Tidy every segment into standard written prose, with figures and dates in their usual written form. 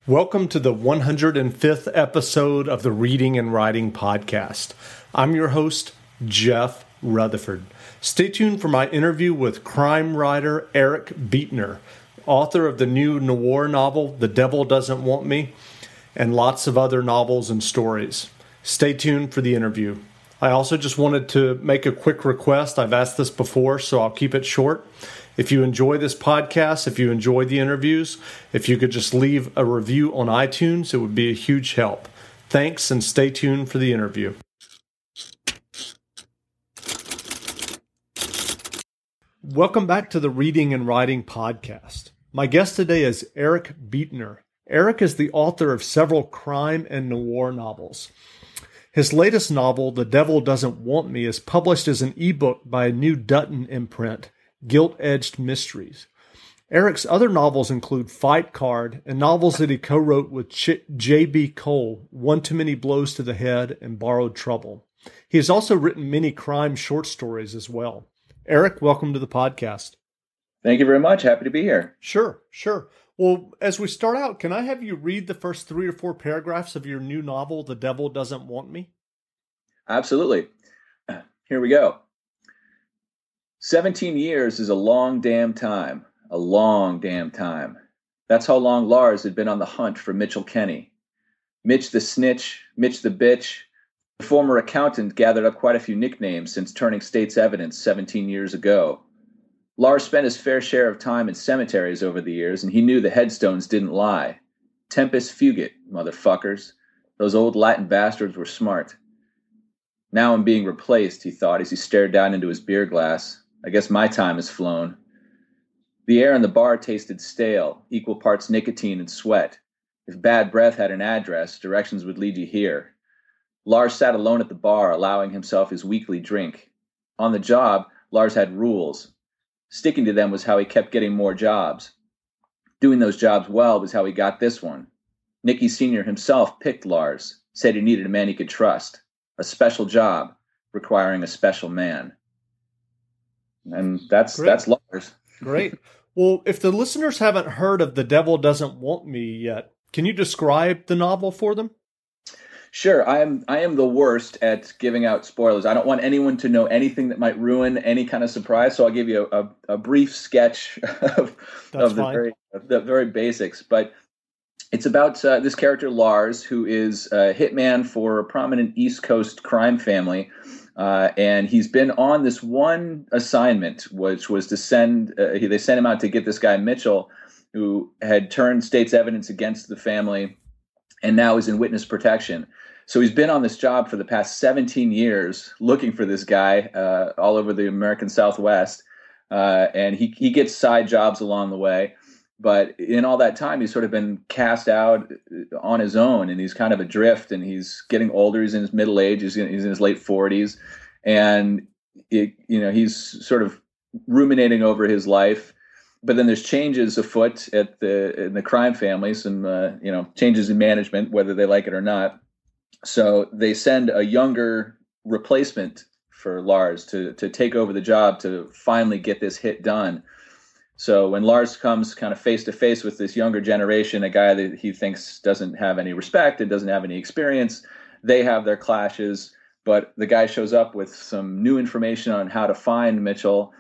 Welcome to the 105th episode of the Reading and Writing Podcast. I'm your host, Jeff Rutherford. Stay tuned for my interview with crime writer Eric Beetner, author of the new noir novel, The Devil Doesn't Want Me, and lots of other novels and stories. Stay tuned for the interview. I also just wanted to make a quick request. I've asked this before, so I'll keep it short. If you enjoy this podcast, if you enjoy the interviews, if you could just leave a review on iTunes, it would be a huge help. Thanks, and stay tuned for the interview. Welcome back to the Reading and Writing Podcast. My guest today is Eric Beetner. Eric is the author of several crime and noir novels. His latest novel, The Devil Doesn't Want Me, is published as an ebook by a New Dutton imprint, Gilt-Edged Mysteries. Eric's other novels include Fight Card and novels that he co-wrote with J.B. Cole, One Too Many Blows to the Head and Borrowed Trouble. He has also written many crime short stories as well. Eric, welcome to the podcast. Thank you very much. Happy to be here. Sure. Well, as we start out, can I have you read the first 3 or 4 paragraphs of your new novel, The Devil Doesn't Want Me? Absolutely. Here we go. 17 years is a long damn time. A long damn time. That's how long Lars had been on the hunt for Mitchell Kenny. Mitch the snitch, Mitch the bitch. The former accountant gathered up quite a few nicknames since turning state's evidence 17 years ago. Lars spent his fair share of time in cemeteries over the years, and he knew the headstones didn't lie. Tempus fugit, motherfuckers. Those old Latin bastards were smart. Now I'm being replaced, he thought as he stared down into his beer glass. I guess my time has flown. The air in the bar tasted stale, equal parts nicotine and sweat. If bad breath had an address, directions would lead you here. Lars sat alone at the bar, allowing himself his weekly drink. On the job, Lars had rules. Sticking to them was how he kept getting more jobs. Doing those jobs well was how he got this one. Nicky Sr. himself picked Lars, said he needed a man he could trust. A special job, requiring a special man. And that's Lars. Great. Well, if the listeners haven't heard of The Devil Doesn't Want Me yet, can you describe the novel for them? Sure. I am the worst at giving out spoilers. I don't want anyone to know anything that might ruin any kind of surprise. So I'll give you a brief sketch of the very basics. But it's about this character Lars, who is a hitman for a prominent East Coast crime family. And he's been on this one assignment, which was to they sent him out to get this guy Mitchell, who had turned state's evidence against the family and now is in witness protection. So he's been on this job for the past 17 years looking for this guy all over the American Southwest. And he gets side jobs along the way. But in all that time, he's sort of been cast out on his own, and he's kind of adrift, and he's getting older. He's in his middle age. He's in his late 40s. And, he's sort of ruminating over his life. But then there's changes afoot in the crime family, some, changes in management, whether they like it or not. So they send a younger replacement for Lars to take over the job to finally get this hit done. So when Lars comes kind of face to face with this younger generation, a guy that he thinks doesn't have any respect and doesn't have any experience, they have their clashes. But the guy shows up with some new information on how to find Mitchell.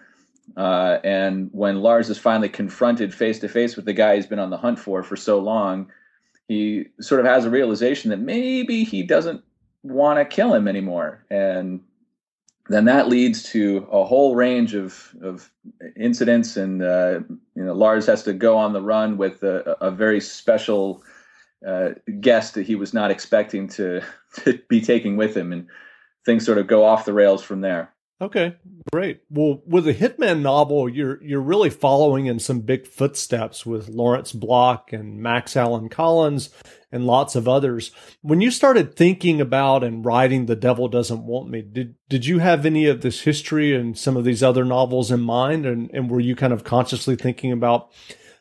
And when Lars is finally confronted face to face with the guy he's been on the hunt for so long, he sort of has a realization that maybe he doesn't want to kill him anymore. And then that leads to a whole range of incidents, and Lars has to go on the run with a very special guest that he was not expecting to be taking with him, and things sort of go off the rails from there. Okay, great. Well, with a Hitman novel, you're really following in some big footsteps with Lawrence Block and Max Allan Collins and lots of others. When you started thinking about and writing The Devil Doesn't Want Me, did you have any of this history and some of these other novels in mind? And were you kind of consciously thinking about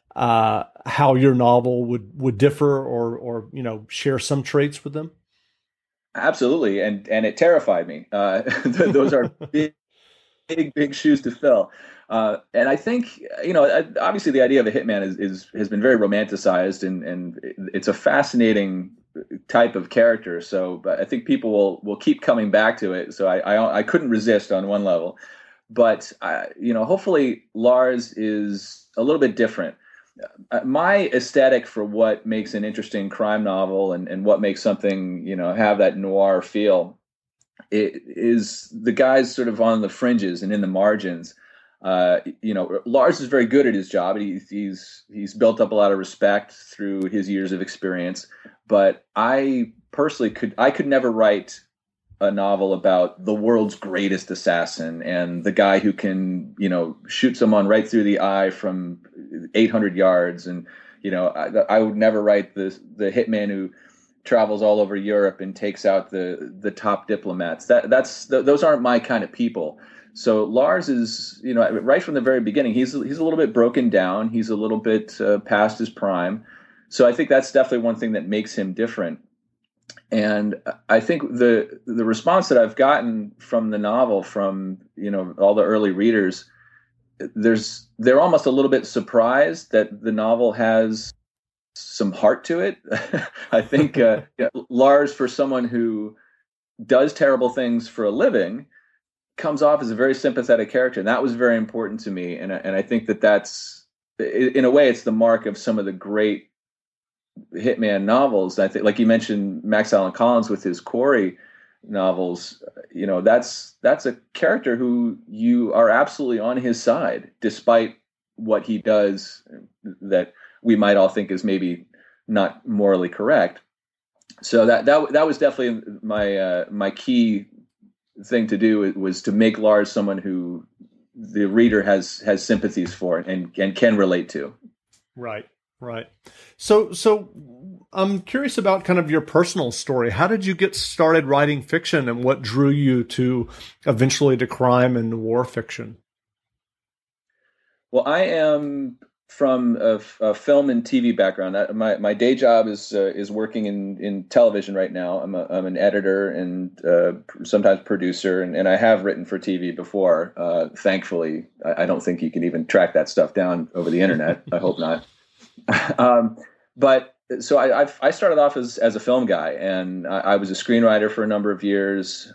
how your novel would differ or share some traits with them? Absolutely, and it terrified me. Those are big shoes to fill. And I think, obviously the idea of a hitman has been very romanticized, and it's a fascinating type of character. So, but I think people will keep coming back to it. So I couldn't resist on one level, but hopefully Lars is a little bit different. My aesthetic for what makes an interesting crime novel and what makes something, have that noir feel, it is the guys sort of on the fringes and in the margins. Lars is very good at his job. He's built up a lot of respect through his years of experience. But I personally could never write a novel about the world's greatest assassin and the guy who can, shoot someone right through the eye from 800 yards. And, I would never write the hitman who travels all over Europe and takes out the top diplomats. Those aren't my kind of people. So Lars is, right from the very beginning, he's a little bit broken down. He's a little bit past his prime. So I think that's definitely one thing that makes him different. And I think the response that I've gotten from the novel, from all the early readers, they're almost a little bit surprised that the novel has some heart to it. I think Lars, for someone who does terrible things for a living, comes off as a very sympathetic character, and that was very important to me. And I think that's, in a way, it's the mark of some of the great hitman novels. I think, like you mentioned, Max Allan Collins with his Quarry novels. That's a character who you are absolutely on his side, despite what he does that we might all think is maybe not morally correct. So that was definitely my key thing to do, was to make Lars someone who the reader has sympathies for and can relate to. Right. So I'm curious about kind of your personal story. How did you get started writing fiction, and what drew you to eventually to crime and war fiction? Well, I am from a film and TV background. My day job is working in television right now. I'm an editor and sometimes producer, and I have written for TV before. Thankfully, I don't think you can even track that stuff down over the internet. I hope not. But so I started off as a film guy, and I was a screenwriter for a number of years.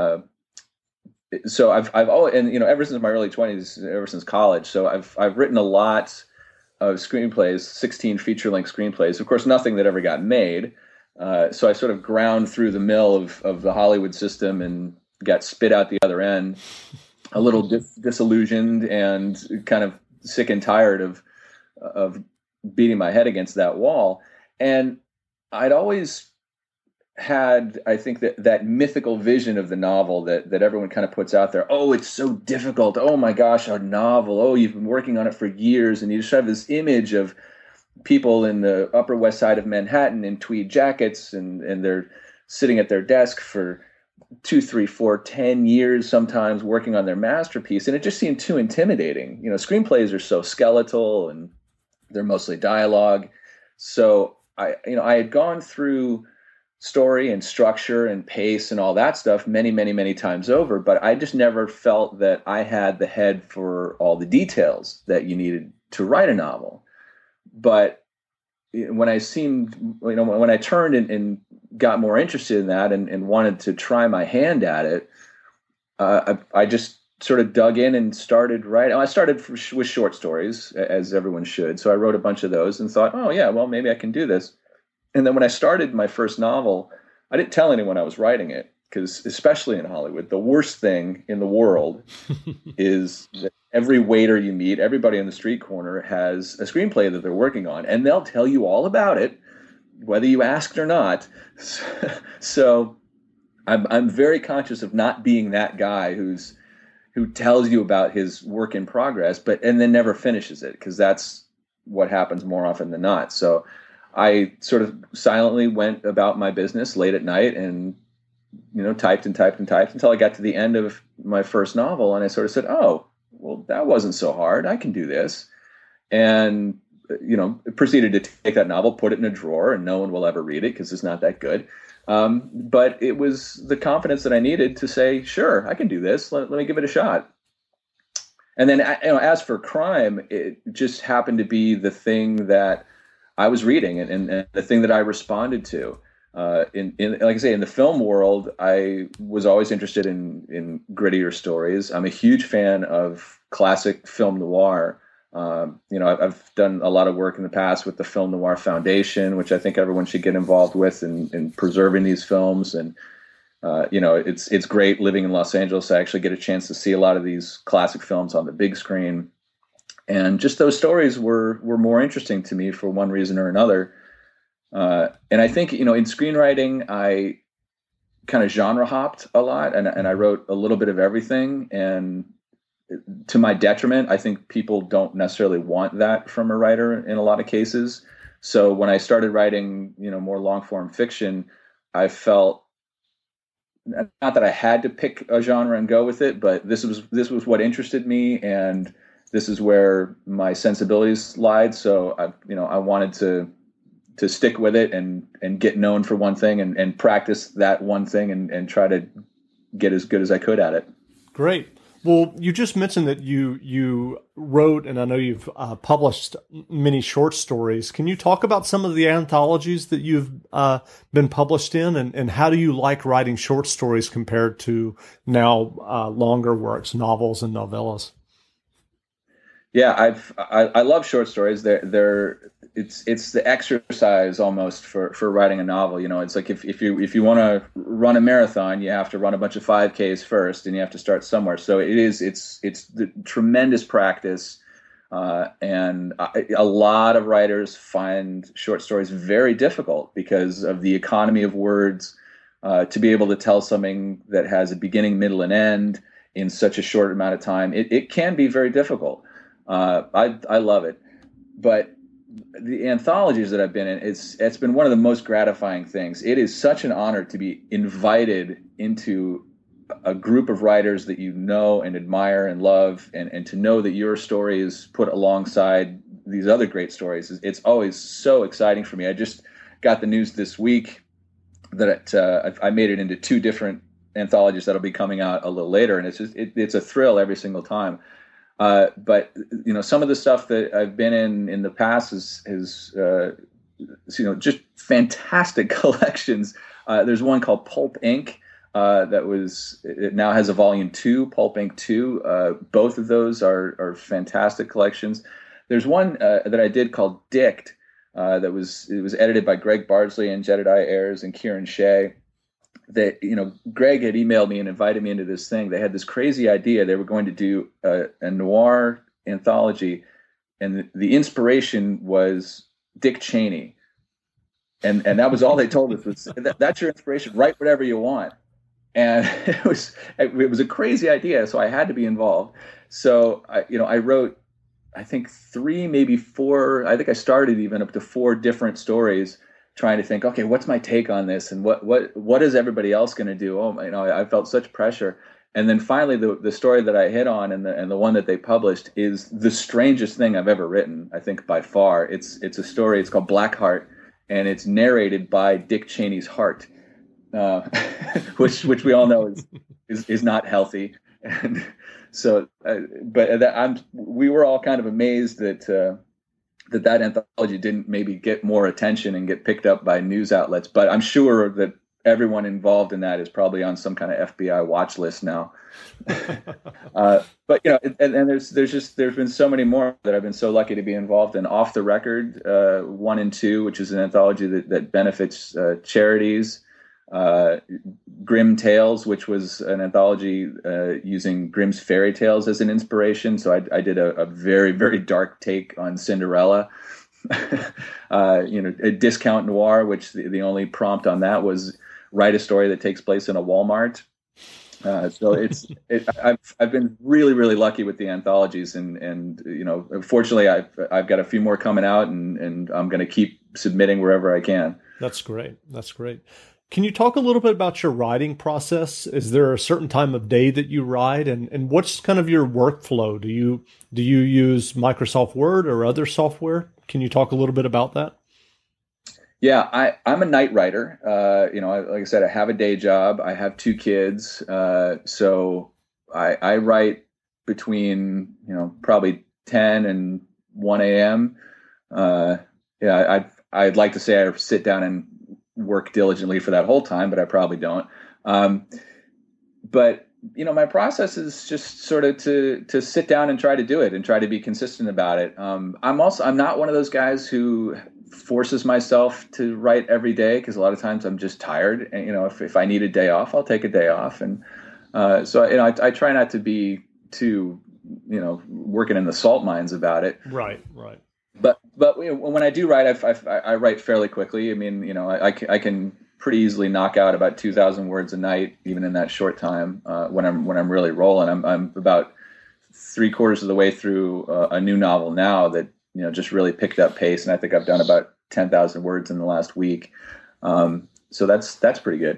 So I've always, and ever since my early 20s, ever since college. So I've written a lot of screenplays, 16 feature-length screenplays. Of course, nothing that ever got made. So I sort of ground through the mill of the Hollywood system and got spit out the other end, a little disillusioned and kind of sick and tired of beating my head against that wall. And I'd always had, I think, that mythical vision of the novel that everyone kind of puts out there. Oh, it's so difficult. Oh my gosh, a novel. Oh, you've been working on it for years. And you just have this image of people in the Upper West Side of Manhattan in tweed jackets, and they're sitting at their desk for 2, 3, 4, 10 years sometimes working on their masterpiece. And it just seemed too intimidating. Screenplays are so skeletal and they're mostly dialogue. So I had gone through story and structure and pace and all that stuff many, many, many times over, but I just never felt that I had the head for all the details that you needed to write a novel. But when I turned and got more interested in that and wanted to try my hand at it, I just sort of dug in and started writing. I started with short stories, as everyone should. So I wrote a bunch of those and thought, oh yeah, well, maybe I can do this. And then when I started my first novel, I didn't tell anyone I was writing it, because especially in Hollywood, the worst thing in the world is that every waiter you meet, everybody on the street corner has a screenplay that they're working on, and they'll tell you all about it, whether you asked or not. So I'm very conscious of not being that guy who tells you about his work in progress, and then never finishes it, because that's what happens more often than not. So I sort of silently went about my business late at night and, typed and typed and typed until I got to the end of my first novel. And I sort of said, oh, well, that wasn't so hard. I can do this. And, proceeded to take that novel, put it in a drawer, and no one will ever read it because it's not that good. But it was the confidence that I needed to say, sure, I can do this. Let me give it a shot. And then, as for crime, it just happened to be the thing that I was reading and the thing that I responded to. Like I say, in the film world, I was always interested in grittier stories. I'm a huge fan of classic film noir. I've done a lot of work in the past with the Film Noir Foundation, which I think everyone should get involved with in preserving these films. And it's great living in Los Angeles. I actually get a chance to see a lot of these classic films on the big screen, and just those stories were more interesting to me for one reason or another. And I think in screenwriting, I kind of genre hopped a lot, and I wrote a little bit of everything. And to my detriment, I think people don't necessarily want that from a writer in a lot of cases. So when I started writing, more long form fiction, I felt not that I had to pick a genre and go with it, but this was what interested me, and this is where my sensibilities lied. So I wanted to stick with it and get known for one thing and practice that one thing and try to get as good as I could at it. Great. Well, you just mentioned that you wrote, and I know you've published many short stories. Can you talk about some of the anthologies that you've been published in, and how do you like writing short stories compared to now longer works, novels and novellas? Yeah, I love short stories. It's the exercise almost for writing a novel. It's like if you want to run a marathon, you have to run a bunch of 5Ks first, and you have to start somewhere. So it's the tremendous practice, and a lot of writers find short stories very difficult because of the economy of words. To be able to tell something that has a beginning, middle, and end in such a short amount of time, it can be very difficult. I love it, but the anthologies that I've been in, it's been one of the most gratifying things. It is such an honor to be invited into a group of writers that you know and admire and love, and to know that your story is put alongside these other great stories. It's always so exciting for me. I just got the news this week that I made it into 2 different anthologies that'll be coming out a little later, and it's a thrill every single time. But some of the stuff that I've been in the past is just fantastic collections. There's one called Pulp Inc. It now has a volume 2, Pulp Inc. 2. Both of those are fantastic collections. There's one that I did called Dict. It was edited by Greg Bardsley and Jedediah Ayers and Kieran Shea. That Greg had emailed me and invited me into this thing. They had this crazy idea. They were going to do a noir anthology, and the inspiration was Dick Cheney, and that was all they told us was that's your inspiration. Write whatever you want, and it was a crazy idea. So I had to be involved. So I wrote, I think 3, maybe 4. I think I started even up to 4 different stories, trying to think, okay, what's my take on this, and what is everybody else going to do? I felt such pressure, and then finally, the story that I hit on, and the one that they published, is the strangest thing I've ever written. I think by far, it's a story. It's called Blackheart, and it's narrated by Dick Cheney's heart, which we all know is not healthy, and so. We were all kind of amazed that anthology didn't maybe get more attention and get picked up by news outlets, but I'm sure that everyone involved in that is probably on some kind of FBI watch list now. But there's been so many more that I've been so lucky to be involved in. Off the Record 1 and 2, which is an anthology that benefits charities. Grimm Tales, which was an anthology using Grimm's fairy tales as an inspiration. So I did a very, very dark take on Cinderella. A Discount Noir, which the only prompt on that was write a story that takes place in a Walmart. So I've been really, really lucky with the anthologies, and fortunately I've got a few more coming out, and I'm going to keep submitting wherever I can. That's great. That's great. Can you talk a little bit about your writing process? Is there a certain time of day that you write, and what's kind of your workflow? Do you use Microsoft Word or other software? Can you talk a little bit about that? Yeah, I'm a night writer. Like I said, I have a day job. I have 2 kids. So I write between, probably 10 and 1 a.m. I'd like to say I sit down and work diligently for that whole time, but I probably don't. But my process is just sort of to sit down and try to do it and try to be consistent about it. I'm not one of those guys who forces myself to write every day, because a lot of times I'm just tired. And, if I need a day off, I'll take a day off. And so I try not to be too, working in the salt mines about it. Right. But when I do write, I write fairly quickly. I mean, I can pretty easily knock out about 2,000 words a night, even in that short time. When I'm really rolling, I'm about 3/4 of the way through a new novel now that just really picked up pace, and I think I've done about 10,000 words in the last week. So that's pretty good.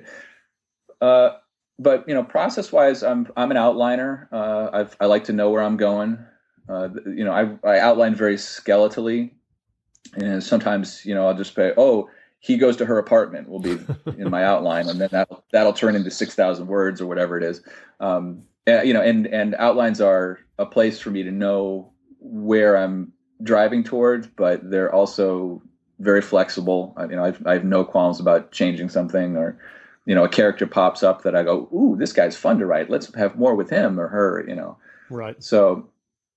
But process wise, I'm an outliner. I like to know where I'm going. I outline very skeletally, and sometimes I'll just say, oh, he goes to her apartment will be in my outline, and then that'll turn into 6,000 words or whatever it is. And outlines are a place for me to know where I'm driving toward, but they're also very flexible. I have no qualms about changing something, or a character pops up that I go, ooh, this guy's fun to write. Let's have more with him or her. Right. So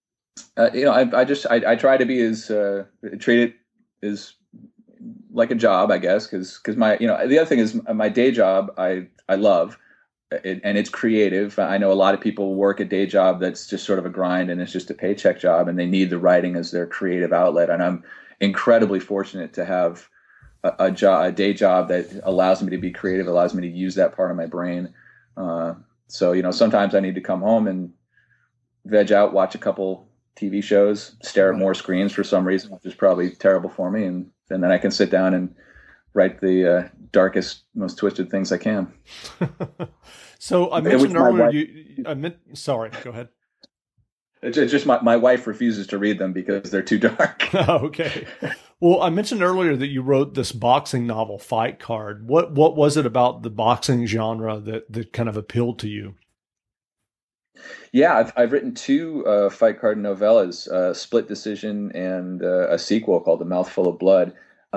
I try to be treat it as like a job, I guess, because my the other thing is my day job I love it, and it's creative. I know a lot of people work a day job that's just sort of a grind and it's just a paycheck job, and they need the writing as their creative outlet. And I'm incredibly fortunate to have a day job that allows me to be creative, allows me to use that part of my brain. So sometimes I need to come home and veg out, watch a couple TV shows, stare at more screens for some reason, which is probably terrible for me, and then I can sit down and write the darkest, most twisted things I can. So I mentioned earlier, sorry, go ahead. It's just my wife refuses to read them because they're too dark. Okay. Well, I mentioned earlier that you wrote this boxing novel, Fight Card. What was it about the boxing genre that kind of appealed to you? Yeah, I've written 2 fight card novellas, Split Decision, and a sequel called A Mouthful of Blood.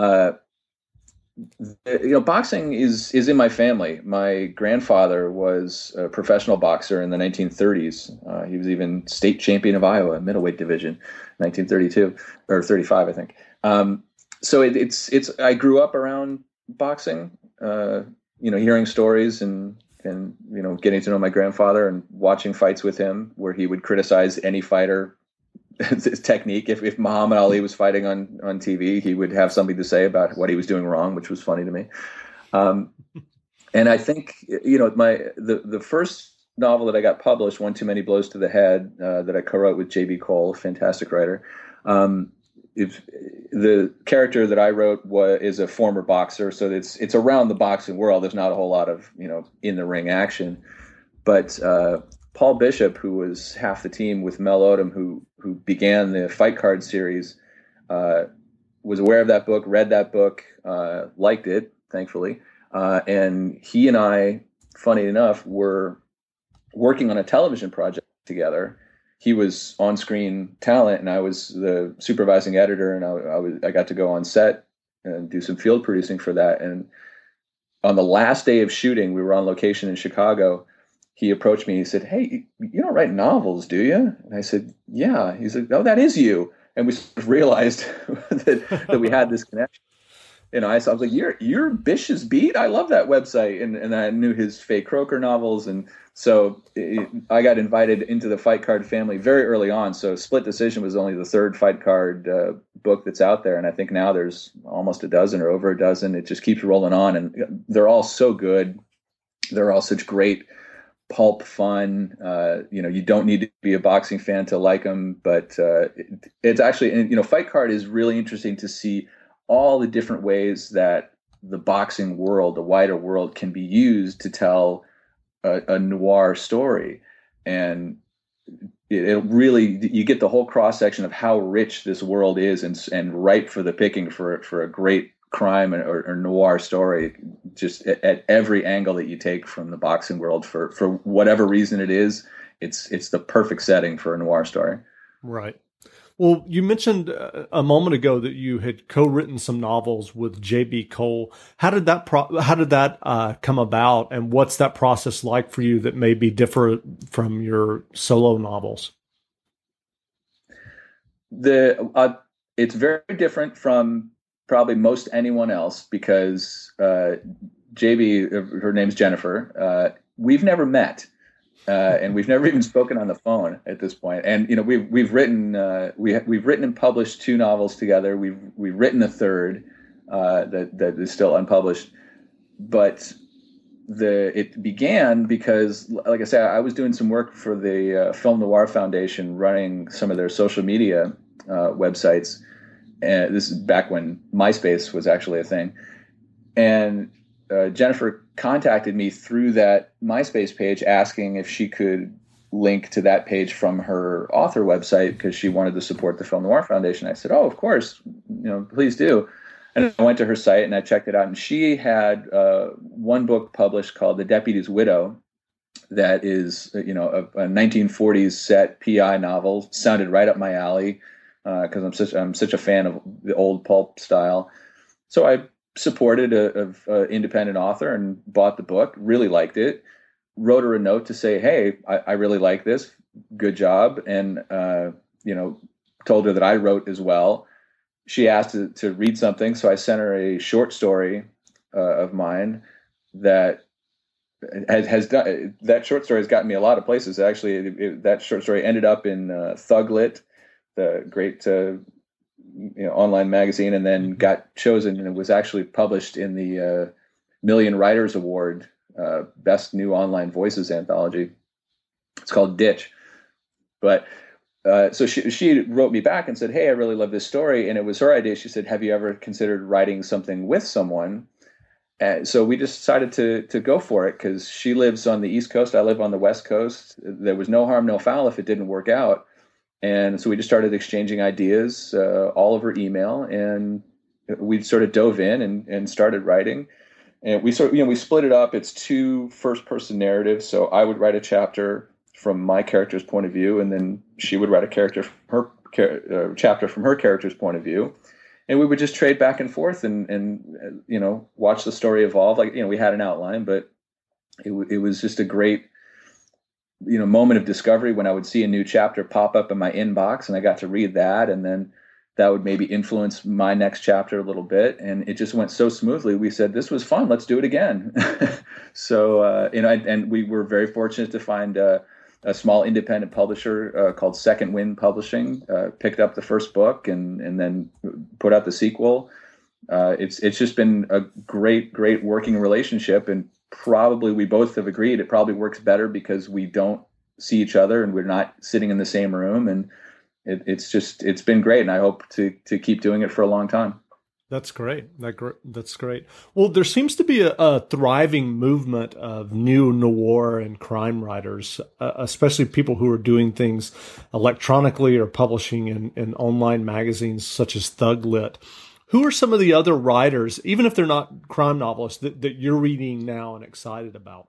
Boxing is in my family. My grandfather was a professional boxer in the 1930s. He was even state champion of Iowa, middleweight division, 1932 or 35, I think. So it's I grew up around boxing, hearing stories and getting to know my grandfather and watching fights with him where he would criticize any fighter his technique. If Muhammad Ali was fighting on TV, he would have something to say about what he was doing wrong, which was funny to me. And I think, the first novel that I got published, One Too Many Blows to the Head, that I co-wrote with J.B. Cole, a fantastic writer. If the character that I wrote is a former boxer, so it's around the boxing world. There's not a whole lot of in the ring action, but Paul Bishop, who was half the team with Mel Odom, who began the Fight Card series, was aware of that book, read that book, liked it, thankfully, and he and I, funny enough, were working on a television project together. He was on-screen talent, and I was the supervising editor, and I got to go on set and do some field producing for that. And on the last day of shooting, we were on location in Chicago. He approached me. He said, "Hey, you don't write novels, do you?" And I said, "Yeah." He's like, "Oh, that is you." And we sort of realized that we had this connection. I was like, "You're Bish's Beat? I love that website." And I knew his Faye Croker novels, and so I got invited into the Fight Card family very early on. So Split Decision was only the 3rd Fight Card book that's out there, and I think now there's almost a dozen or over a dozen. It just keeps rolling on, and they're all so good. They're all such great pulp fun. You don't need to be a boxing fan to like them, but it's actually, and Fight Card is really interesting to see all the different ways that the boxing world, the wider world, can be used to tell a noir story. And it really, you get the whole cross section of how rich this world is and ripe for the picking for a great crime or noir story, just at every angle that you take from the boxing world for whatever reason it is. it's the perfect setting for a noir story. Right. Well, you mentioned a moment ago that you had co-written some novels with J.B. Cole. How did that come about, and what's that process like for you that may be different from your solo novels? It's very different from probably most anyone else because JB, her name's Jennifer. We've never met, and we've never even spoken on the phone at this point. And we've written and published 2 novels together. We've written a third that is still unpublished, but it began because, like I said, I was doing some work for the Film Noir Foundation, running some of their social media websites. And this is back when MySpace was actually a thing. And Jennifer contacted me through that MySpace page asking if she could link to that page from her author website because she wanted to support the Film Noir Foundation. I said, "Oh, of course, please do." And I went to her site and I checked it out. And she had one book published called The Deputy's Widow that is, a 1940s set PI novel. Sounded right up my alley because I'm such a fan of the old pulp style. So I supported an independent author and bought the book, really liked it, wrote her a note to say, "Hey, I really like this. Good job." And, told her that I wrote as well. She asked to read something. So I sent her a short story of mine that has done, that short story has gotten me a lot of places. Actually, that short story ended up in Thuglit, the great online magazine, and then got chosen, and it was actually published in the Million Writers Award Best New Online Voices anthology. It's called Ditch. But so she wrote me back and said, "Hey, I really love this story." And it was her idea. She said, "Have you ever considered writing something with someone?" And so we just decided to go for it because she lives on the East Coast. I live on the West Coast. There was no harm, no foul if it didn't work out. And so we just started exchanging ideas all over email, and we sort of dove in and started writing. And we split it up. It's 2 first-person narratives. So I would write a chapter from my character's point of view, and then she would write a chapter from her character's point of view. And we would just trade back and forth and watch the story evolve. We had an outline, but it was just a great moment of discovery when I would see a new chapter pop up in my inbox and I got to read that. And then that would maybe influence my next chapter a little bit. And it just went so smoothly. We said, "This was fun. Let's do it again." So, and we were very fortunate to find a small independent publisher called Second Wind Publishing, picked up the first book and then put out the sequel. It's just been a great working relationship, and probably we both have agreed it probably works better because we don't see each other and we're not sitting in the same room. And it's been great, and I hope to keep doing it for a long time. That's great. That's great. Well, there seems to be a thriving movement of new noir and crime writers, especially people who are doing things electronically or publishing in online magazines such as Thuglit. Who are some of the other writers, even if they're not crime novelists, that you're reading now and excited about?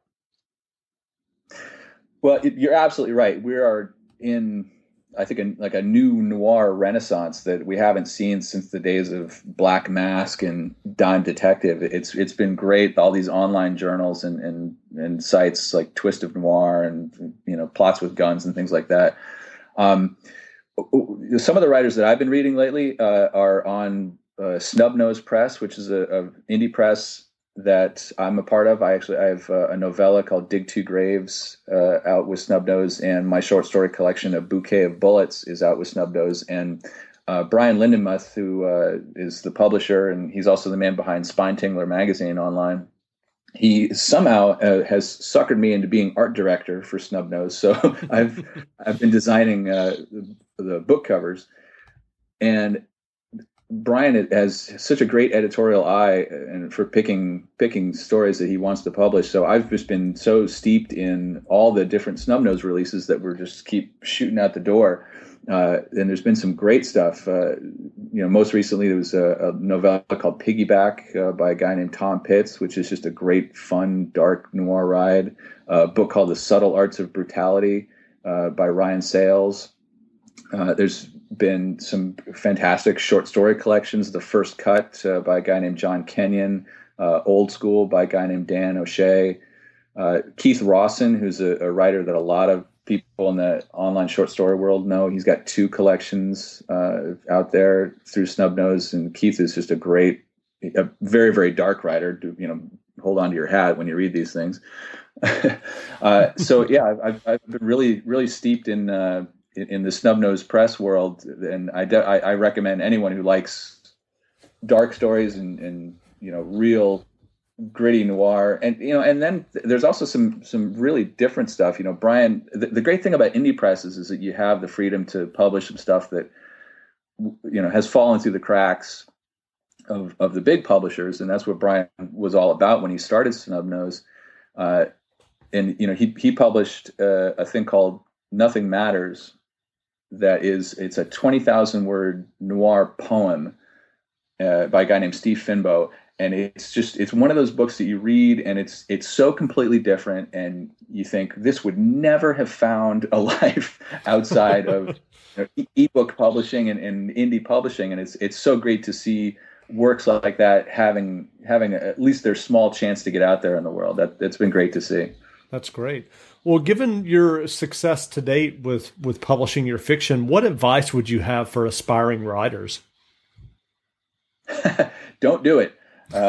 Well, you're absolutely right. We are in, I think, a new noir renaissance that we haven't seen since the days of Black Mask and Dime Detective. It's been great. All these online journals and sites like Twist of Noir and Plots with Guns and things like that. Some of the writers that I've been reading lately are on Snubnose Press, which is a indie press that I'm a part of. I have a novella called Dig Two Graves out with Snubnose, and my short story collection, A Bouquet of Bullets, is out with Snubnose. And Brian Lindenmuth, who is the publisher, and he's also the man behind Spine Tingler magazine online, he somehow has suckered me into being art director for Snubnose. So I've been designing the book covers, and Brian has such a great editorial eye and for picking stories that he wants to publish. So I've just been so steeped in all the different Snubnose releases that we're just keep shooting out the door. And there's been some great stuff. Most recently there was a novella called Piggyback by a guy named Tom Pitts, which is just a great, fun, dark noir ride. A book called The Subtle Arts of Brutality by Ryan Sales. There's been some fantastic short story collections. The First Cut by a guy named John Kenyon, Old School by a guy named Dan O'Shea, Keith Rawson, who's a writer that a lot of people in the online short story world know. He's got 2 collections out there through Snubnose, and Keith is just a very, very dark writer. Hold on to your hat when you read these things. So yeah, I've been really, really steeped in the Snubnose press world, and I recommend anyone who likes dark stories and real gritty noir, and then there's also some really different stuff. Brian, the great thing about indie presses is that you have the freedom to publish some stuff that has fallen through the cracks of the big publishers, and that's what Brian was all about when he started Snubnose. And he published a thing called Nothing Matters. It's a 20,000 word noir poem by a guy named Steve Finbow. And it's one of those books that you read and it's so completely different. And you think this would never have found a life outside of ebook publishing and indie publishing. And it's so great to see works like that having at least their small chance to get out there in the world. That's been great to see. That's great. Well, given your success to date with publishing your fiction, what advice would you have for aspiring writers? Don't do it.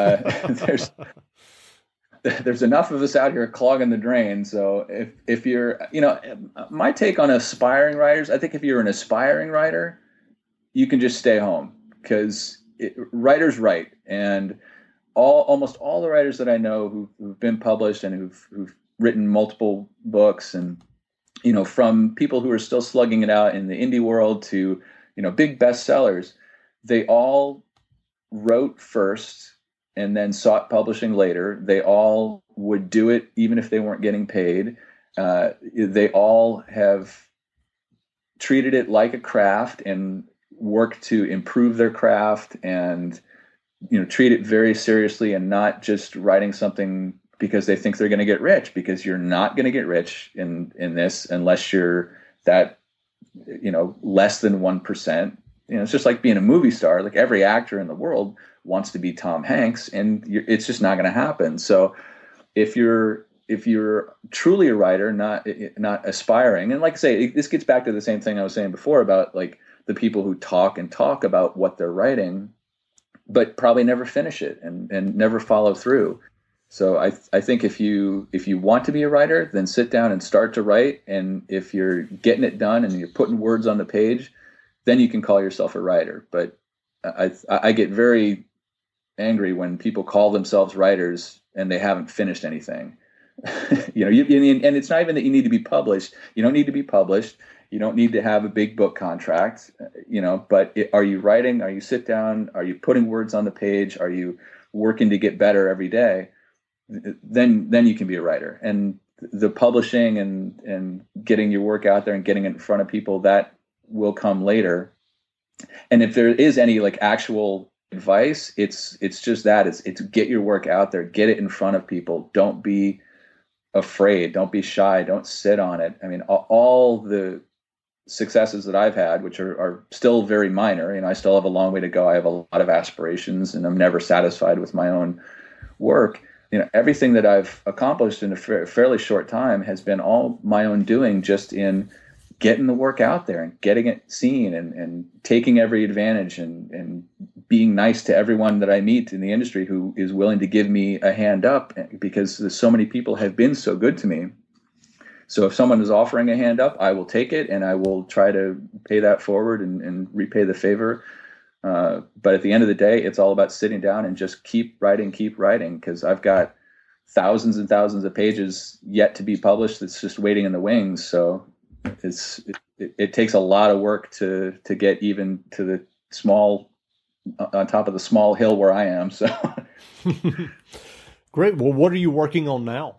There's enough of us out here clogging the drain. So if you're, my take on aspiring writers, I think if you're an aspiring writer, you can just stay home because writers write, and almost all the writers that I know who've been published and who've written multiple books, and from people who are still slugging it out in the indie world to big bestsellers, they all wrote first and then sought publishing later. They all would do it even if they weren't getting paid. They all have treated it like a craft and worked to improve their craft and treat it very seriously, and not just writing something because they think they're going to get rich, because you're not going to get rich in this unless you're that less than 1%. It's just like being a movie star. Like every actor in the world wants to be Tom Hanks, and it's just not going to happen. So if you're truly a writer, not aspiring, and like I say, this gets back to the same thing I was saying before about like the people who talk about what they're writing, but probably never finish it and never follow through. So I think if you want to be a writer, then sit down and start to write. And if you're getting it done and you're putting words on the page, then you can call yourself a writer. But I get very angry when people call themselves writers and they haven't finished anything. And it's not even that you need to be published. You don't need to be published. You don't need to have a big book contract, but are you writing? Are you sit down? Are you putting words on the page? Are you working to get better every day? Then you can be a writer. And the publishing and getting your work out there and getting it in front of people, that will come later. And if there is any like actual advice, it's just that it's get your work out there, get it in front of people. Don't be afraid. Don't be shy. Don't sit on it. I mean, all the successes that I've had, which are still very minor, I still have a long way to go. I have a lot of aspirations and I'm never satisfied with my own work. Everything that I've accomplished in a fairly short time has been all my own doing, just in getting the work out there and getting it seen and taking every advantage and being nice to everyone that I meet in the industry who is willing to give me a hand up, because so many people have been so good to me. So if someone is offering a hand up, I will take it and I will try to pay that forward and repay the favor. But at the end of the day, it's all about sitting down and just keep writing, because I've got thousands and thousands of pages yet to be published that's just waiting in the wings. So it takes a lot of work to get even to the small, on top of the small hill where I am. So great. Well, what are you working on now?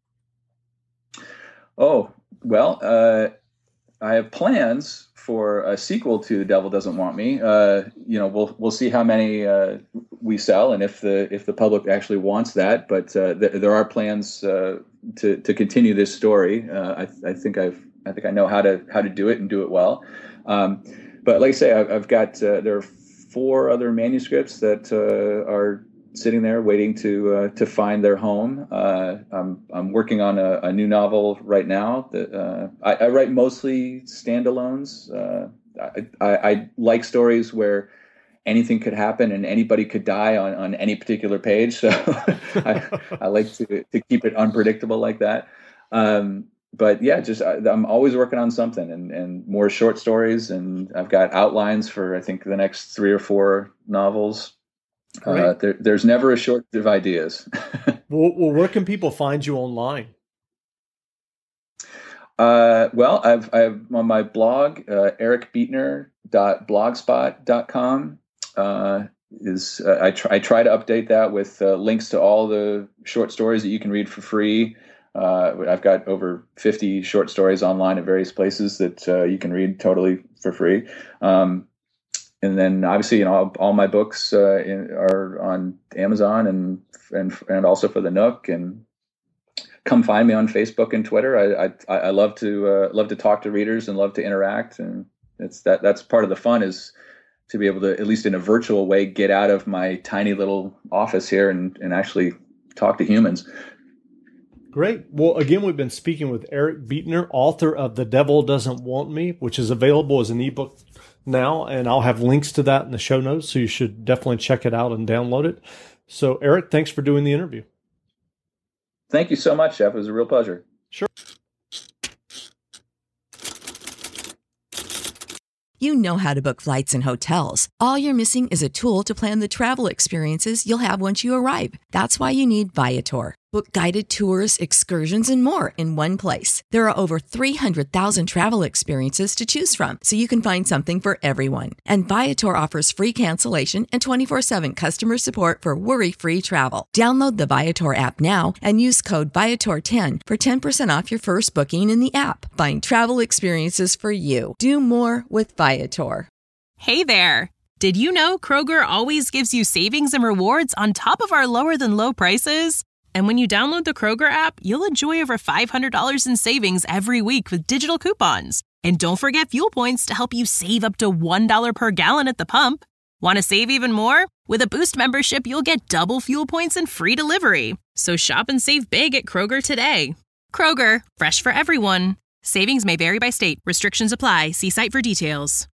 Oh, well, I have plans for a sequel to The Devil Doesn't Want Me. We'll see how many we sell and if the public actually wants that. But there are plans to continue this story. I think I've think I know how to do it and do it well. But like I say, I've got there are 4 other manuscripts that are sitting there waiting to find their home. I'm working on a new novel right now that I write mostly standalones. I like stories where anything could happen and anybody could die on any particular page. So I like to keep it unpredictable like that. But yeah, I'm always working on something and more short stories, and I've got outlines for I think the next 3 or 4 novels. There's never a shortage of ideas. Well, where can people find you online? Well, I've on my blog, ericbeatner.blogspot.com. I try to update that with links to all the short stories that you can read for free. I've got over 50 short stories online at various places that you can read totally for free. And then obviously, all my books are on Amazon and also for the Nook. And come find me on Facebook and Twitter. I love to talk to readers and love to interact. And that's part of the fun, is to be able to, at least in a virtual way, get out of my tiny little office here and actually talk to humans. Great. Well, again, we've been speaking with Eric Beetner, author of The Devil Doesn't Want Me, which is available as an ebook now, and I'll have links to that in the show notes, so you should definitely check it out and download it. So, Eric, thanks for doing the interview. Thank you so much, Jeff. It was a real pleasure. Sure. You know how to book flights and hotels. All you're missing is a tool to plan the travel experiences you'll have once you arrive. That's why you need Viator. Book guided tours, excursions, and more in one place. There are over 300,000 travel experiences to choose from, so you can find something for everyone. And Viator offers free cancellation and 24/7 customer support for worry-free travel. Download the Viator app now and use code Viator10 for 10% off your first booking in the app. Find travel experiences for you. Do more with Viator. Hey there! Did you know Kroger always gives you savings and rewards on top of our lower-than-low prices? And when you download the Kroger app, you'll enjoy over $500 in savings every week with digital coupons. And don't forget fuel points to help you save up to $1 per gallon at the pump. Want to save even more? With a Boost membership, you'll get double fuel points and free delivery. So shop and save big at Kroger today. Kroger, fresh for everyone. Savings may vary by state. Restrictions apply. See site for details.